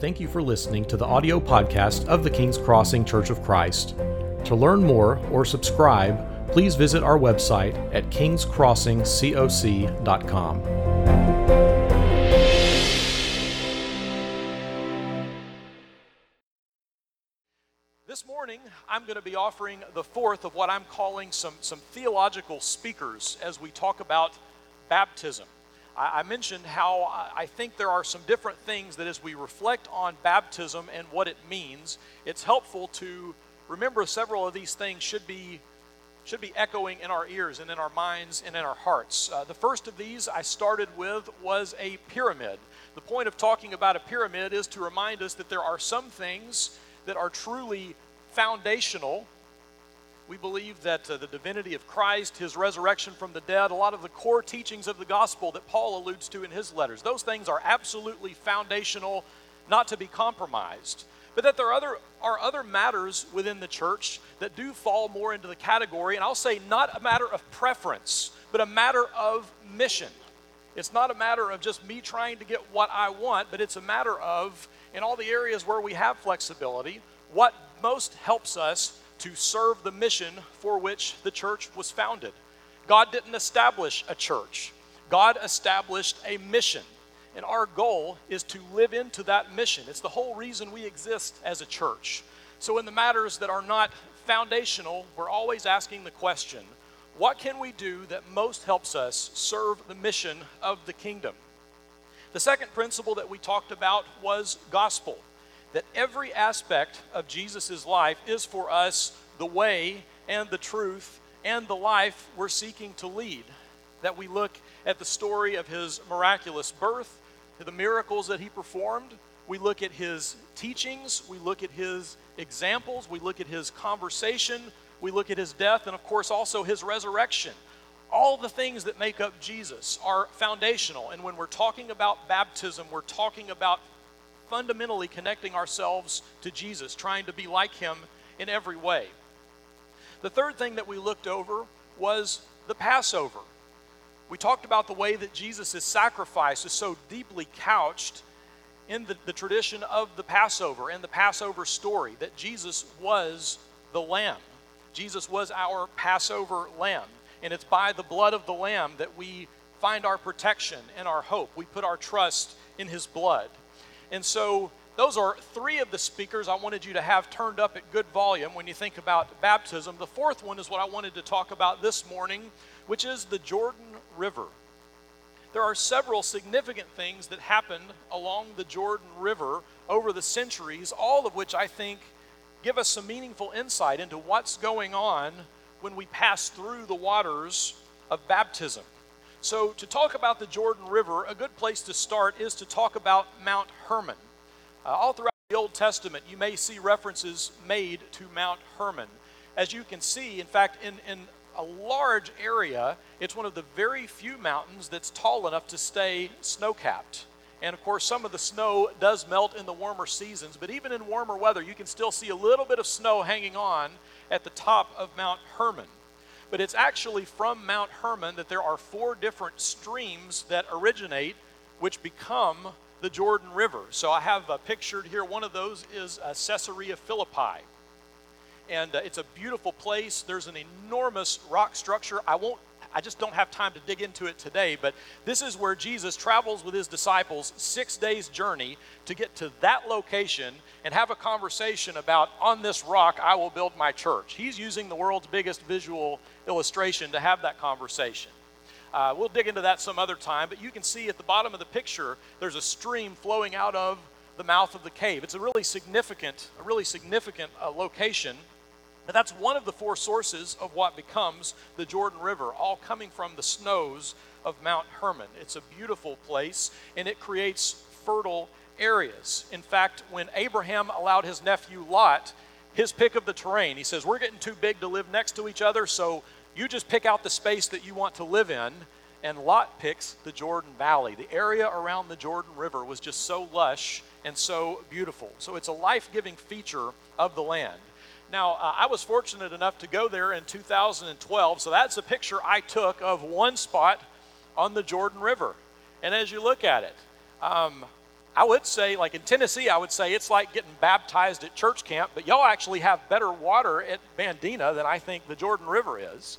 Thank you for listening to the audio podcast of the King's Crossing Church of Christ. To learn more or subscribe, please visit our website at kingscrossingcoc.com. This morning, I'm going to be offering the fourth of what I'm calling some theological speakers as we talk about baptism. I mentioned how I think there are some different things that as we reflect on baptism and what it means, it's helpful to remember several of these things should be echoing in our ears and in our minds and in our hearts. The first of these I started with was a pyramid. The point of talking about a pyramid is to remind us that there are some things that are truly foundational. We believe that the divinity of Christ, His resurrection from the dead, a lot of the core teachings of the gospel that Paul alludes to in his letters, those things are absolutely foundational, not to be compromised. But that there are other matters within the church that do fall more into the category, and I'll say not a matter of preference, but a matter of mission. It's not a matter of just me trying to get what I want, but it's a matter of, in all the areas where we have flexibility, what most helps us to serve the mission for which the church was founded. God didn't establish a church. God established a mission. And our goal is to live into that mission. It's the whole reason we exist as a church. So in the matters that are not foundational, we're always asking the question, what can we do that most helps us serve the mission of the kingdom? The second principle that we talked about was gospel. That every aspect of Jesus' life is for us the way and the truth and the life we're seeking to lead. That we look at the story of His miraculous birth, the miracles that He performed, we look at His teachings, we look at His examples, we look at His conversation, we look at His death, and of course also His resurrection. All the things that make up Jesus are foundational, and when we're talking about baptism, we're talking about fundamentally connecting ourselves to Jesus, trying to be like Him in every way. The third thing that we looked over was the Passover. We talked about the way that Jesus' sacrifice is so deeply couched in the tradition of the Passover and the Passover story, that Jesus was the Lamb. Jesus was our Passover Lamb, and it's by the blood of the Lamb that we find our protection and our hope. We put our trust in His blood. And so those are three of the speakers I wanted you to have turned up at good volume when you think about baptism. The fourth one is what I wanted to talk about this morning, which is the Jordan River. There are several significant things that happened along the Jordan River over the centuries, all of which I think give us some meaningful insight into what's going on when we pass through the waters of baptism. So to talk about the Jordan River, a good place to start is to talk about Mount Hermon. All throughout the Old Testament, you may see references made to Mount Hermon. As you can see, in fact, in a large area, it's one of the very few mountains that's tall enough to stay snow-capped. And of course, some of the snow does melt in the warmer seasons, but even in warmer weather, you can still see a little bit of snow hanging on at the top of Mount Hermon. But it's actually from Mount Hermon that there are four different streams that originate, which become the Jordan River. So I have pictured here, one of those is Caesarea Philippi. And it's a beautiful place. There's an enormous rock structure. I just don't have time to dig into it today, but this is where Jesus travels with His disciples 6 days journey to get to that location and have a conversation about, on this rock I will build my church. He's using the world's biggest visual illustration to have that conversation. We'll dig into that some other time, but you can see at the bottom of the picture, there's a stream flowing out of the mouth of the cave. It's a really significant location. But that's one of the four sources of what becomes the Jordan River, all coming from the snows of Mount Hermon. It's a beautiful place, and it creates fertile areas. In fact, when Abraham allowed his nephew Lot his pick of the terrain, he says, we're getting too big to live next to each other, so you just pick out the space that you want to live in. And Lot picks the Jordan Valley. The area around the Jordan River was just so lush and so beautiful. So it's a life-giving feature of the land. Now, I was fortunate enough to go there in 2012, so that's a picture I took of one spot on the Jordan River. And as you look at it, I would say, like in Tennessee, I would say it's like getting baptized at church camp, but y'all actually have better water at Bandina than I think the Jordan River is.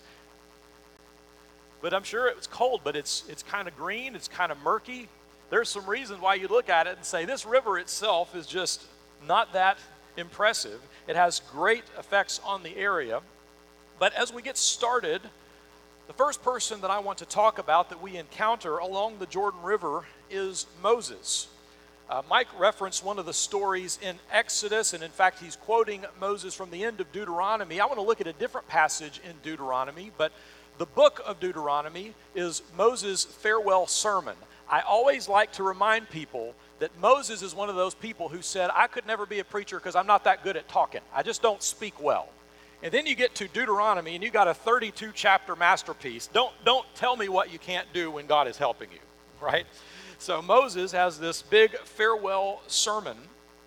But I'm sure it's cold, but it's kind of green, it's kind of murky. There's some reasons why you look at it and say this river itself is just not that impressive. It has great effects on the area. But as we get started, the first person that I want to talk about that we encounter along the Jordan River is Moses. Mike referenced one of the stories in Exodus, and in fact, he's quoting Moses from the end of Deuteronomy. I want to look at a different passage in Deuteronomy, but the book of Deuteronomy is Moses' farewell sermon. I always like to remind people that Moses is one of those people who said, I could never be a preacher because I'm not that good at talking. I just don't speak well. And then you get to Deuteronomy and you got a 32 chapter masterpiece. Don't tell me what you can't do when God is helping you, right? So Moses has this big farewell sermon.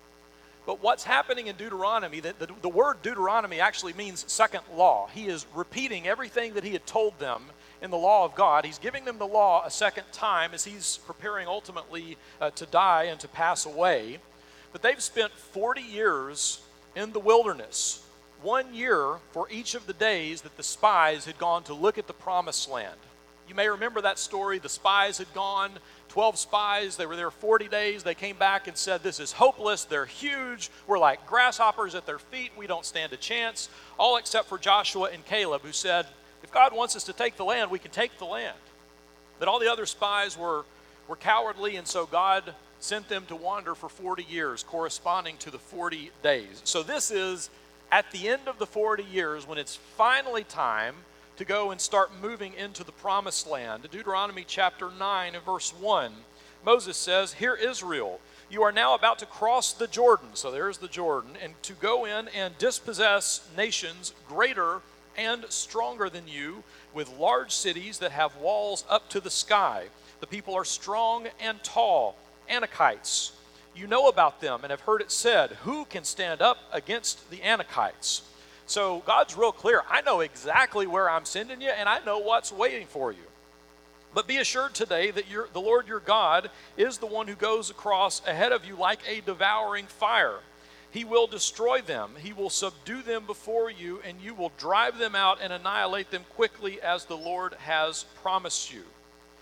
But what's happening in Deuteronomy, the word Deuteronomy actually means second law. He is repeating everything that he had told them in the law of God. He's giving them the law a second time as he's preparing ultimately to die and to pass away. But they've spent 40 years in the wilderness, 1 year for each of the days that the spies had gone to look at the promised land. You may remember that story. The spies had gone, 12 spies. They were there 40 days. They came back and said, this is hopeless. They're huge. We're like grasshoppers at their feet. We don't stand a chance. All except for Joshua and Caleb, who said, if God wants us to take the land, we can take the land. But all the other spies were cowardly, and so God sent them to wander for 40 years, corresponding to the 40 days. So this is at the end of the 40 years when it's finally time to go and start moving into the promised land. Deuteronomy chapter 9 and verse 1, Moses says, Hear Israel, you are now about to cross the Jordan, so there's the Jordan, and to go in and dispossess nations greater and stronger than you, with large cities that have walls up to the sky. The people are strong and tall, Anakites. You know about them and have heard it said, who can stand up against the Anakites? So God's real clear. I know exactly where I'm sending you, and I know what's waiting for you. But be assured today that the Lord your God is the one who goes across ahead of you like a devouring fire. He will destroy them. He will subdue them before you, and you will drive them out and annihilate them quickly as the Lord has promised you.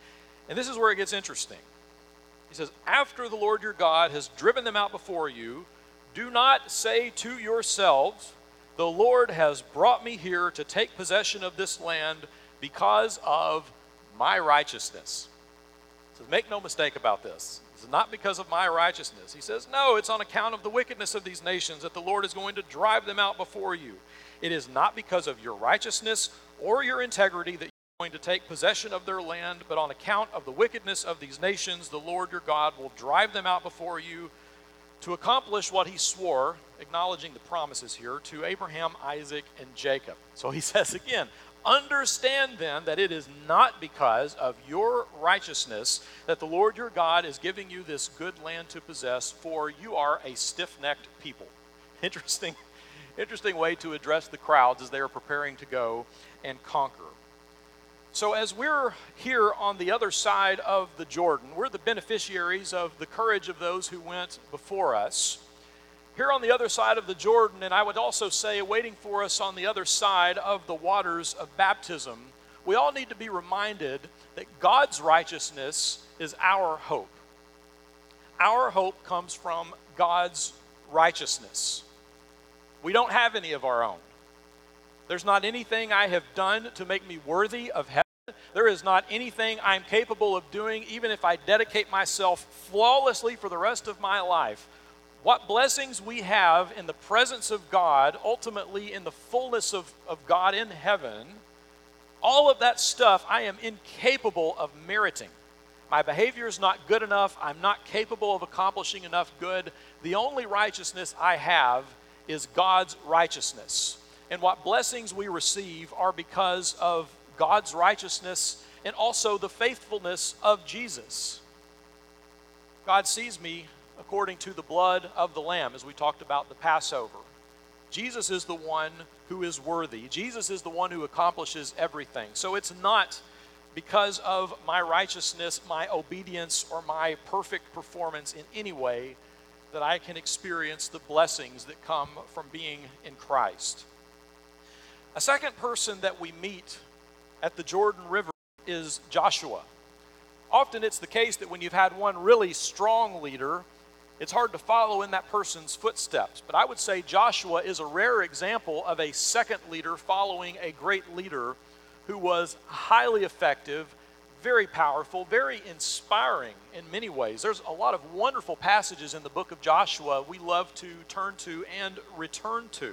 And this is where it gets interesting. He says, after the Lord your God has driven them out before you, do not say to yourselves, the Lord has brought me here to take possession of this land because of my righteousness. So make no mistake about this. It's not because of my righteousness. He says, no, it's on account of the wickedness of these nations that the Lord is going to drive them out before you. It is not because of your righteousness or your integrity that you're going to take possession of their land, but on account of the wickedness of these nations, the Lord your God will drive them out before you to accomplish what he swore, acknowledging the promises here, to Abraham, Isaac, and Jacob. So he says again, understand then that it is not because of your righteousness that the Lord your God is giving you this good land to possess, for you are a stiff-necked people. Interesting way to address the crowds as they are preparing to go and conquer. So as we're here on the other side of the Jordan, we're the beneficiaries of the courage of those who went before us. Here on the other side of the Jordan, and I would also say waiting for us on the other side of the waters of baptism, we all need to be reminded that God's righteousness is our hope. Our hope comes from God's righteousness. We don't have any of our own. There's not anything I have done to make me worthy of heaven. There is not anything I'm capable of doing, even if I dedicate myself flawlessly for the rest of my life. What blessings we have in the presence of God, ultimately in the fullness of God in heaven, all of that stuff I am incapable of meriting. My behavior is not good enough. I'm not capable of accomplishing enough good. The only righteousness I have is God's righteousness. And what blessings we receive are because of God's righteousness and also the faithfulness of Jesus. God sees me according to the blood of the Lamb, as we talked about the Passover. Jesus is the one who is worthy. Jesus is the one who accomplishes everything. So it's not because of my righteousness, my obedience, or my perfect performance in any way that I can experience the blessings that come from being in Christ. A second person that we meet at the Jordan River is Joshua. Often it's the case that when you've had one really strong leader, it's hard to follow in that person's footsteps. But I would say Joshua is a rare example of a second leader following a great leader who was highly effective, very powerful, very inspiring in many ways. There's a lot of wonderful passages in the book of Joshua we love to turn to and return to.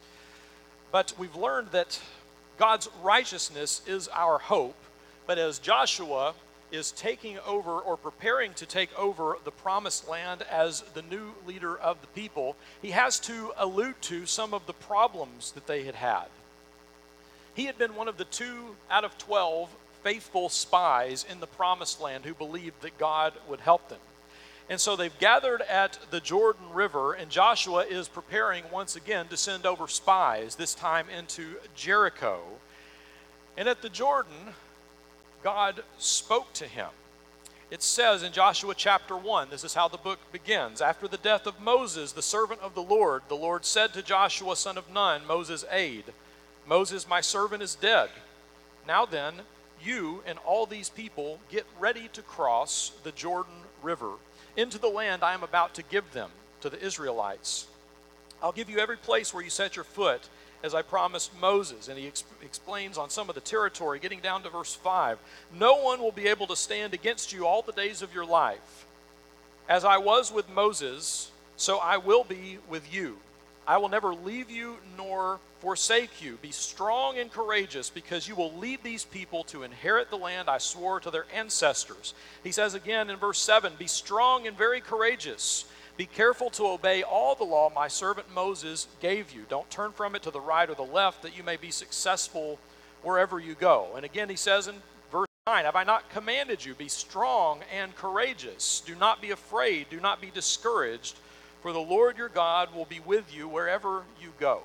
But we've learned that God's righteousness is our hope. But as Joshua is taking over or preparing to take over the promised land as the new leader of the people, he has to allude to some of the problems that they had had. He had been one of the 2 out of 12 faithful spies in the promised land who believed that God would help them. And so they've gathered at the Jordan River, and Joshua is preparing once again to send over spies, this time into Jericho. And at the Jordan, God spoke to him. It says in Joshua chapter 1, this is how the book begins. After the death of Moses, the servant of the Lord said to Joshua, son of Nun, Moses' aide, Moses, my servant, is dead. Now then, you and all these people get ready to cross the Jordan River into the land I am about to give them, to the Israelites. I'll give you every place where you set your foot, as I promised Moses. And he explains on some of the territory, getting down to verse 5. No one will be able to stand against you all the days of your life. As I was with Moses, so I will be with you. I will never leave you nor forsake you. Be strong and courageous, because you will lead these people to inherit the land I swore to their ancestors. He says again in verse 7, be strong and very courageous. Be careful to obey all the law my servant Moses gave you. Don't turn from it to the right or the left, that you may be successful wherever you go. And again he says in verse 9, have I not commanded you? Be strong and courageous. Do not be afraid. Do not be discouraged. For the Lord your God will be with you wherever you go.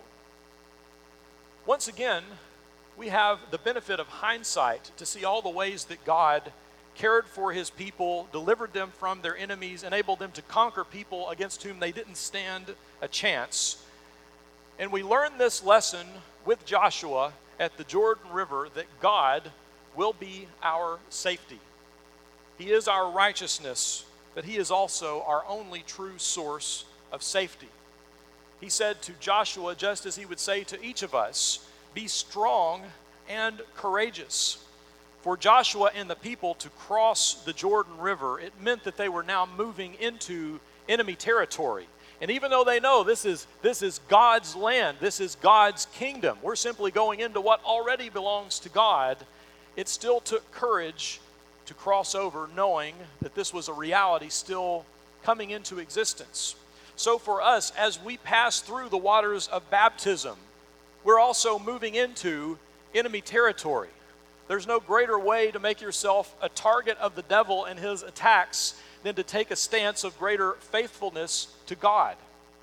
Once again, we have the benefit of hindsight to see all the ways that God cared for his people, delivered them from their enemies, enabled them to conquer people against whom they didn't stand a chance. And we learn this lesson with Joshua at the Jordan River, that God will be our safety. He is our righteousness, but he is also our only true source of safety. He said to Joshua, just as he would say to each of us, be strong and courageous. For Joshua and the people to cross the Jordan River, it meant that they were now moving into enemy territory. And even though they know this is God's land, this is God's kingdom, we're simply going into what already belongs to God, it still took courage to cross over, knowing that this was a reality still coming into existence. So for us, as we pass through the waters of baptism, we're also moving into enemy territory. There's no greater way to make yourself a target of the devil and his attacks than to take a stance of greater faithfulness to God.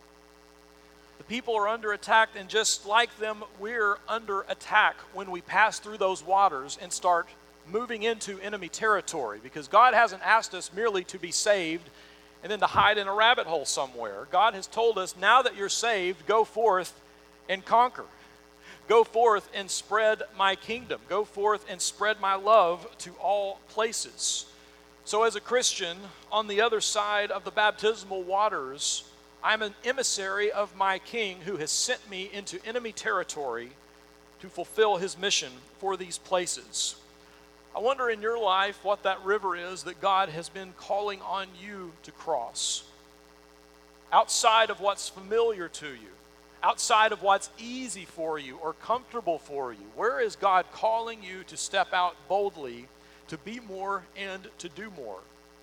The people are under attack, and just like them, we're under attack when we pass through those waters and start moving into enemy territory, because God hasn't asked us merely to be saved and then to hide in a rabbit hole somewhere. God has told us, now that you're saved, go forth and conquer. Go forth and spread my kingdom. Go forth and spread my love to all places. So as a Christian, on the other side of the baptismal waters, I'm an emissary of my King who has sent me into enemy territory to fulfill his mission for these places. I wonder in your life what that river is that God has been calling on you to cross. Outside of what's familiar to you, outside of what's easy for you or comfortable for you, where is God calling you to step out boldly, to be more and to do more?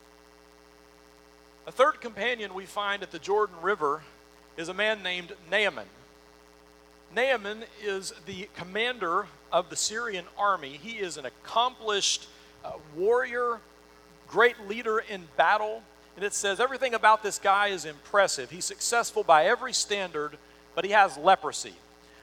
A third companion we find at the Jordan River is a man named Naaman. Naaman is the commander of the Syrian army. He is an accomplished warrior, great leader in battle. And it says everything about this guy is impressive. He's successful by every standard, but he has leprosy.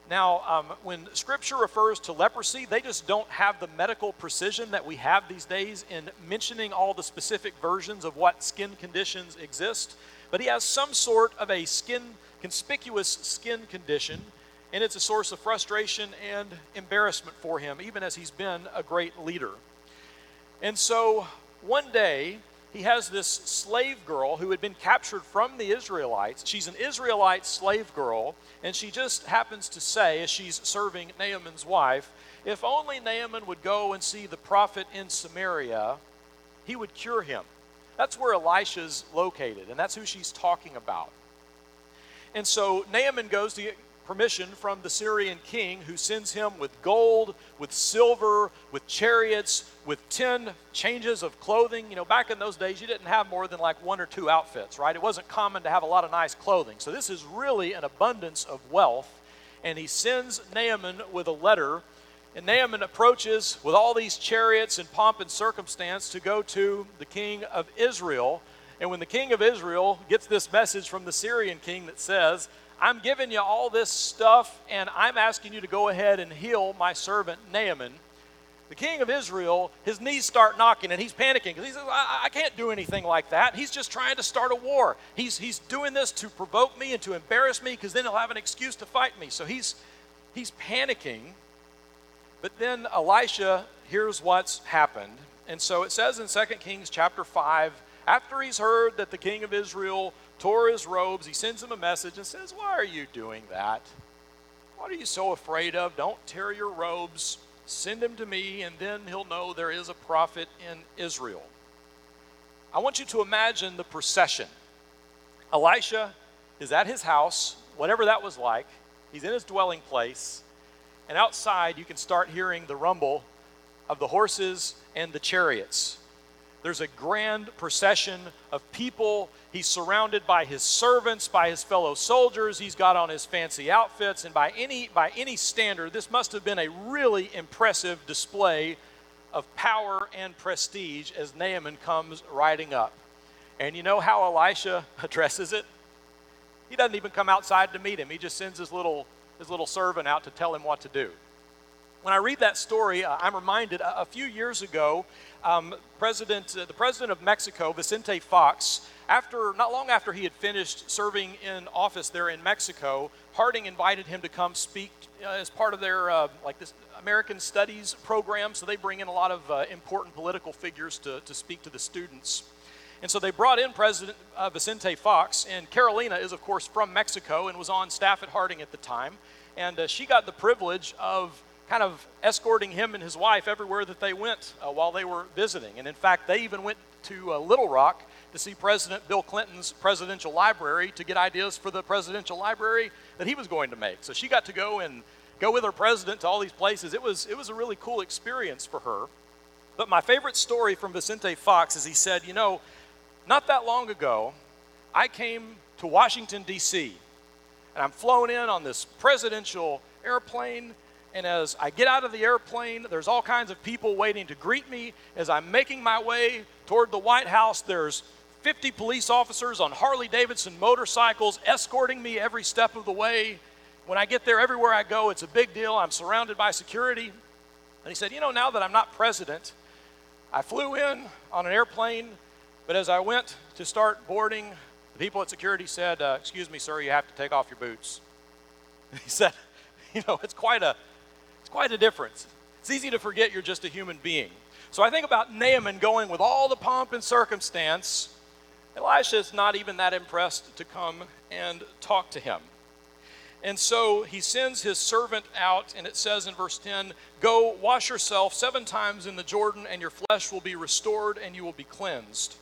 Now, when Scripture refers to leprosy, they just don't have the medical precision that we have these days in mentioning all the specific versions of what skin conditions exist. But he has some sort of a conspicuous skin condition, and it's a source of frustration and embarrassment for him, even as he's been a great leader. And so one day, he has this slave girl who had been captured from the Israelites. She's an Israelite slave girl, and she just happens to say, as she's serving Naaman's wife, if only Naaman would go and see the prophet in Samaria, he would cure him. That's where Elisha's located, and that's who she's talking about. And so Naaman goes to get permission from the Syrian king, who sends him with gold, with silver, with chariots, with 10 changes of clothing. You know, back in those days, you didn't have more than like 1 or 2 outfits, right? It wasn't common to have a lot of nice clothing. So this is really an abundance of wealth. And he sends Naaman with a letter. And Naaman approaches with all these chariots and pomp and circumstance to go to the king of Israel. And when the king of Israel gets this message from the Syrian king that says, I'm giving you all this stuff, and I'm asking you to go ahead and heal my servant Naaman, the king of Israel, his knees start knocking, and he's panicking because he says, I can't do anything like that. He's just trying to start a war. He's doing this to provoke me and to embarrass me, because then he'll have an excuse to fight me. So he's panicking. But then Elisha hears what's happened. And so it says in 2 Kings chapter 5, after he's heard that the king of Israel tore his robes, he sends him a message and says, why are you doing that? What are you so afraid of? Don't tear your robes. Send him to me, and then he'll know there is a prophet in Israel. I want you to imagine the procession. Elisha is at his house, whatever that was like. He's in his dwelling place, and outside you can start hearing the rumble of the horses and the chariots. There's a grand procession of people. He's surrounded by his servants, by his fellow soldiers. He's got on his fancy outfits. And by any standard, this must have been a really impressive display of power and prestige as Naaman comes riding up. And you know how Elisha addresses it? He doesn't even come outside to meet him. He just sends his little servant out to tell him what to do. When I read that story, I'm reminded a few years ago, the president of Mexico, Vicente Fox, not long after he had finished serving in office there in Mexico, Harding invited him to come speak as part of their this American Studies program. So they bring in a lot of important political figures to speak to the students. And so they brought in President Vicente Fox, and Carolina is, of course, from Mexico and was on staff at Harding at the time. And she got the privilege of kind of escorting him and his wife everywhere that they went while they were visiting. And in fact, they even went to Little Rock to see President Bill Clinton's presidential library to get ideas for the presidential library that he was going to make. So she got to go with her president to all these places. It was a really cool experience for her. But my favorite story from Vicente Fox is he said, you know, not that long ago, I came to Washington, D.C., and I'm flown in on this presidential airplane. And as I get out of the airplane, there's all kinds of people waiting to greet me. As I'm making my way toward the White House, there's 50 police officers on Harley-Davidson motorcycles escorting me every step of the way. When I get there, everywhere I go, it's a big deal. I'm surrounded by security. And he said, you know, now that I'm not president, I flew in on an airplane, but as I went to start boarding, the people at security said, excuse me, sir, you have to take off your boots. He said, you know, it's quite a difference. It's easy to forget you're just a human being. So I think about Naaman going with all the pomp and circumstance. Elisha is not even that impressed to come and talk to him. And so he sends his servant out, and it says in verse 10, go wash yourself 7 times in the Jordan, and your flesh will be restored, and you will be cleansed.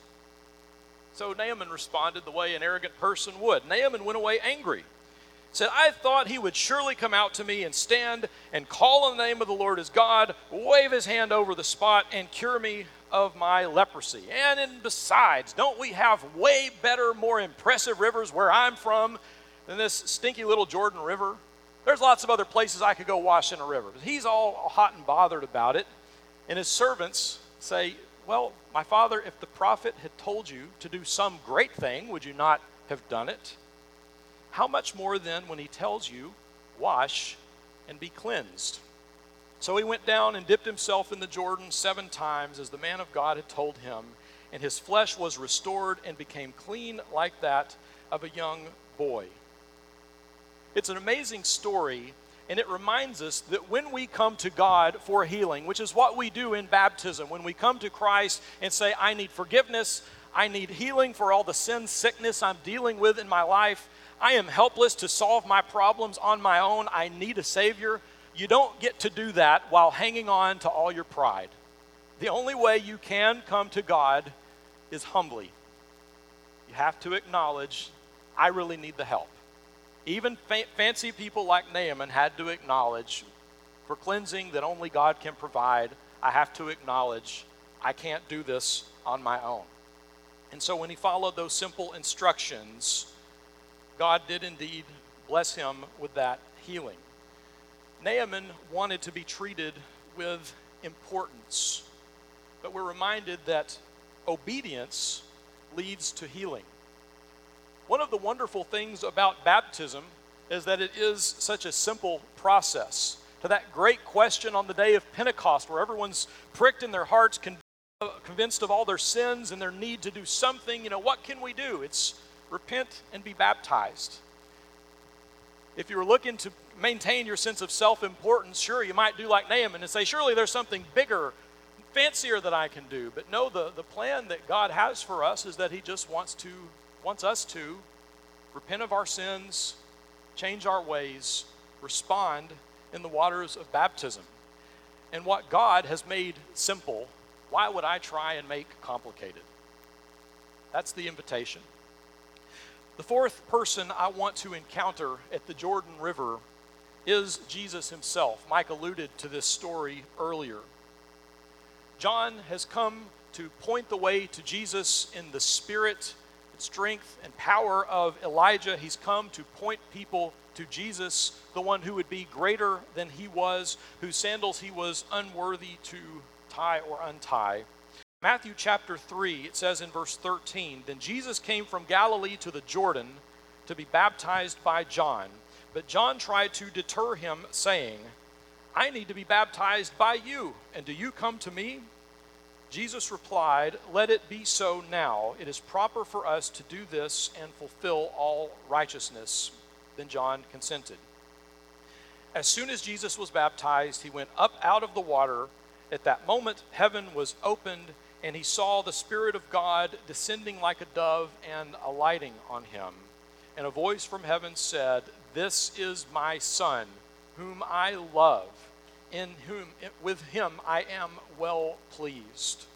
So Naaman responded the way an arrogant person would. Naaman went away angry. Said, I thought he would surely come out to me and stand and call on the name of the Lord his God, wave his hand over the spot, and cure me of my leprosy. And besides, don't we have way better, more impressive rivers where I'm from than this stinky little Jordan River? There's lots of other places I could go wash in a river. But he's all hot and bothered about it. And his servants say, well, my father, if the prophet had told you to do some great thing, would you not have done it? How much more then when he tells you, wash and be cleansed. So he went down and dipped himself in the Jordan 7 times, as the man of God had told him, and his flesh was restored and became clean like that of a young boy. It's an amazing story, and it reminds us that when we come to God for healing, which is what we do in baptism, when we come to Christ and say, I need forgiveness, I need healing for all the sin, sickness I'm dealing with in my life, I am helpless to solve my problems on my own, I need a Savior. You don't get to do that while hanging on to all your pride. The only way you can come to God is humbly. You have to acknowledge, I really need the help. Even fancy people like Naaman had to acknowledge, for cleansing that only God can provide, I have to acknowledge, I can't do this on my own. And so when he followed those simple instructions, God did indeed bless him with that healing. Naaman wanted to be treated with importance, but we're reminded that obedience leads to healing. One of the wonderful things about baptism is that it is such a simple process. To that great question on the day of Pentecost, where everyone's pricked in their hearts, convinced of all their sins and their need to do something, what can we do? It's repent and be baptized. If you were looking to maintain your sense of self-importance, sure, you might do like Naaman and say, surely there's something bigger, fancier that I can do. But no, the plan that God has for us is that he just wants us to repent of our sins, change our ways, respond in the waters of baptism. And what God has made simple, why would I try and make complicated? That's the invitation. The fourth person I want to encounter at the Jordan River is Jesus himself. Mike alluded to this story earlier. John has come to point the way to Jesus in the spirit, strength, and power of Elijah. He's come to point people to Jesus, the one who would be greater than he was, whose sandals he was unworthy to tie or untie. Matthew chapter 3, it says in verse 13, Then Jesus came from Galilee to the Jordan to be baptized by John. But John tried to deter him, saying, I need to be baptized by you, and do you come to me? Jesus replied, Let it be so now. It is proper for us to do this and fulfill all righteousness. Then John consented. As soon as Jesus was baptized, he went up out of the water. At that moment, heaven was opened, and he saw the Spirit of God descending like a dove and alighting on him. And a voice from heaven said, This is my Son, whom I love, with him I am well pleased.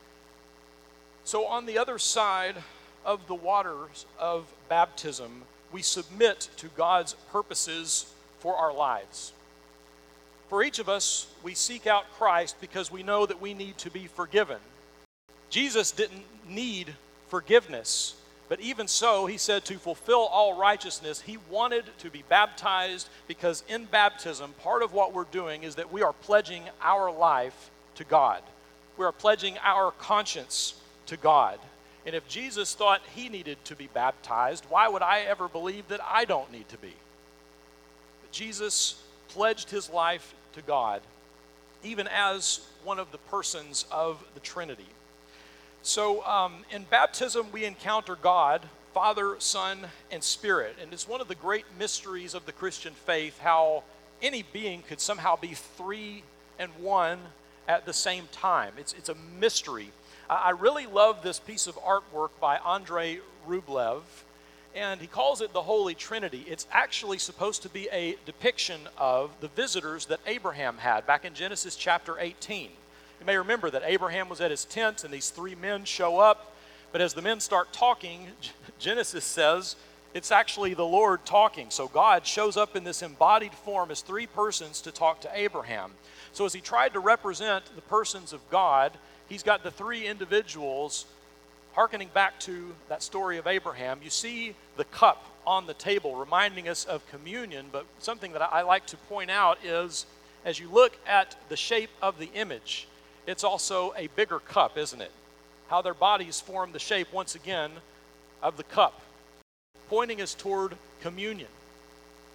So on the other side of the waters of baptism, we submit to God's purposes for our lives. For each of us, we seek out Christ because we know that we need to be forgiven. Jesus didn't need forgiveness, but even so, he said to fulfill all righteousness, he wanted to be baptized because in baptism, part of what we're doing is that we are pledging our life to God. We are pledging our conscience to God. And if Jesus thought he needed to be baptized, why would I ever believe that I don't need to be? But Jesus pledged his life to God, even as one of the persons of the Trinity. So in baptism, we encounter God, Father, Son, and Spirit. And it's one of the great mysteries of the Christian faith, how any being could somehow be three and one at the same time. It's a mystery. I really love this piece of artwork by Andrei Rublev, and he calls it the Holy Trinity. It's actually supposed to be a depiction of the visitors that Abraham had back in Genesis chapter 18. You may remember that Abraham was at his tent and these three men show up, but as the men start talking, Genesis says it's actually the Lord talking. So God shows up in this embodied form as three persons to talk to Abraham. So as he tried to represent the persons of God, he's got the three individuals hearkening back to that story of Abraham. You see the cup on the table reminding us of communion, but something that I like to point out is as you look at the shape of the image, it's also a bigger cup, isn't it? How their bodies form the shape, once again, of the cup, pointing us toward communion.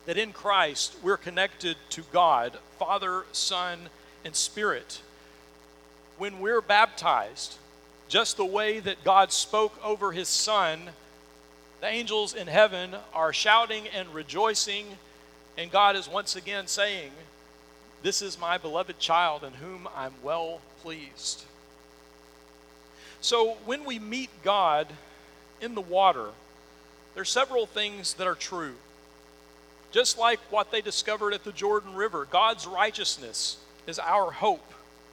that in Christ we're connected to God, Father, Son, and Spirit. When we're baptized, just the way that God spoke over his Son, the angels in heaven are shouting and rejoicing, and God is once again saying, "This is my beloved child in whom I'm well pleased." So when we meet God in the water, there are several things that are true. Just like what they discovered at the Jordan River, God's righteousness is our hope.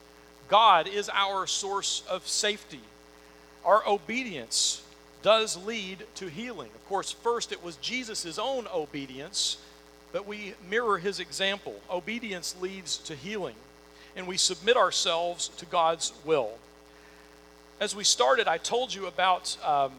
God is our source of safety. Our obedience does lead to healing. Of course, first it was Jesus' own obedience, but we mirror his example. Obedience leads to healing, and we submit ourselves to God's will. As we started, I told you about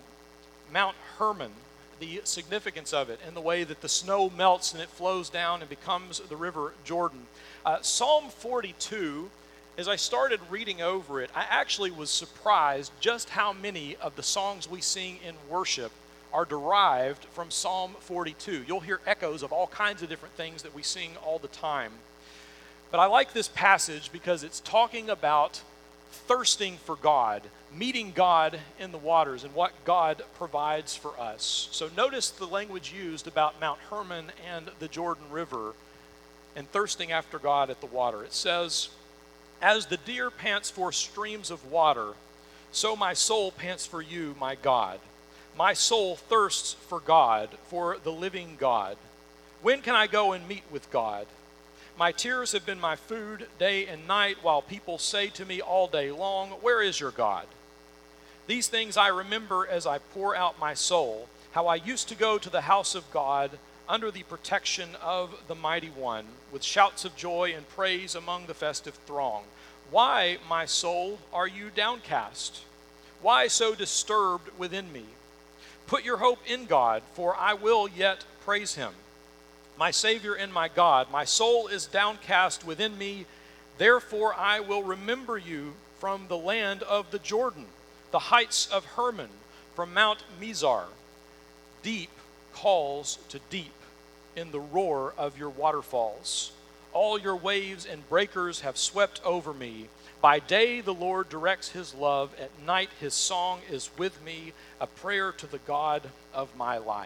Mount Hermon, the significance of it, and the way that the snow melts and it flows down and becomes the River Jordan. Psalm 42, as I started reading over it, I actually was surprised just how many of the songs we sing in worship are derived from Psalm 42. You'll hear echoes of all kinds of different things that we sing all the time. But I like this passage because it's talking about thirsting for God, meeting God in the waters, and what God provides for us. So notice the language used about Mount Hermon and the Jordan River and thirsting after God at the water. It says, "As the deer pants for streams of water, so my soul pants for you, my God. My soul thirsts for God, for the living God. When can I go and meet with God? My tears have been my food day and night, while people say to me all day long, 'Where is your God?' These things I remember as I pour out my soul, how I used to go to the house of God under the protection of the Mighty One, with shouts of joy and praise among the festive throng. Why, my soul, are you downcast? Why so disturbed within me? Put your hope in God, for I will yet praise him, my Savior and my God. My soul is downcast within me, therefore I will remember you from the land of the Jordan, the heights of Hermon, from Mount Mizar. Deep calls to deep in the roar of your waterfalls. All your waves and breakers have swept over me. By day the Lord directs his love, at night his song is with me, a prayer to the God of my life."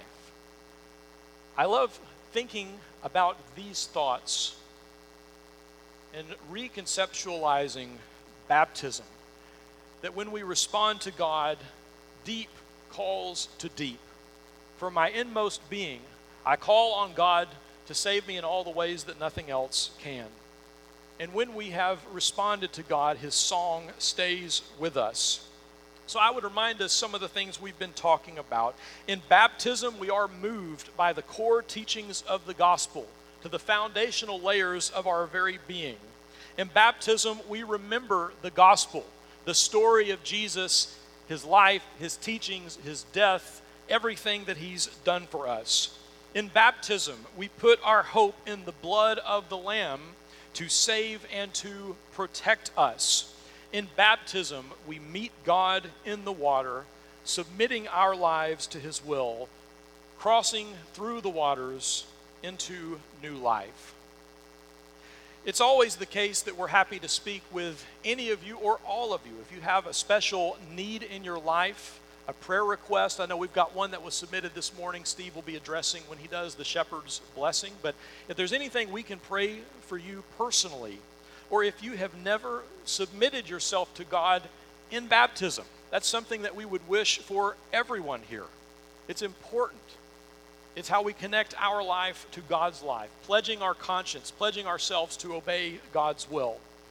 I love thinking about these thoughts and reconceptualizing baptism, that when we respond to God, deep calls to deep. From my inmost being, I call on God to save me in all the ways that nothing else can. And when we have responded to God, his song stays with us. So I would remind us some of the things we've been talking about. In baptism, we are moved by the core teachings of the gospel to the foundational layers of our very being. In baptism, we remember the gospel, the story of Jesus, his life, his teachings, his death, everything that he's done for us. In baptism, we put our hope in the blood of the Lamb to save and to protect us. In baptism, we meet God in the water, submitting our lives to his will, crossing through the waters into new life. It's always the case that we're happy to speak with any of you or all of you. If you have a special need in your life, a prayer request. I know we've got one that was submitted this morning. Steve will be addressing when he does the shepherd's blessing. But if there's anything we can pray for you personally, or if you have never submitted yourself to God in baptism, that's something that we would wish for everyone here. It's important. It's how we connect our life to God's life, pledging our conscience, pledging ourselves to obey God's will.